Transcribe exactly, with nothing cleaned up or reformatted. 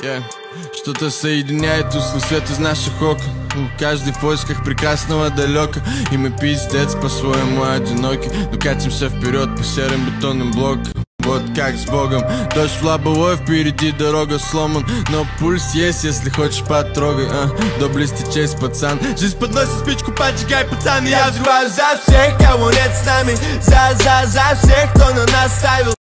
Yeah. Что-то соединяет тусклый свет из наших окон. Каждый в поисках прекрасного далека. И мы пиздец по-своему одиноки, но катимся вперед по серым бетонным блокам. Вот как с Богом. Дождь в лобовой, впереди дорога сломан, но пульс есть, если хочешь потрогай. а, Доблести честь, пацан. Жизнь подносит спичку, поджигай, пацан. Я взрываю за всех, кого нет с нами. За, за, за всех, кто на нас ставил.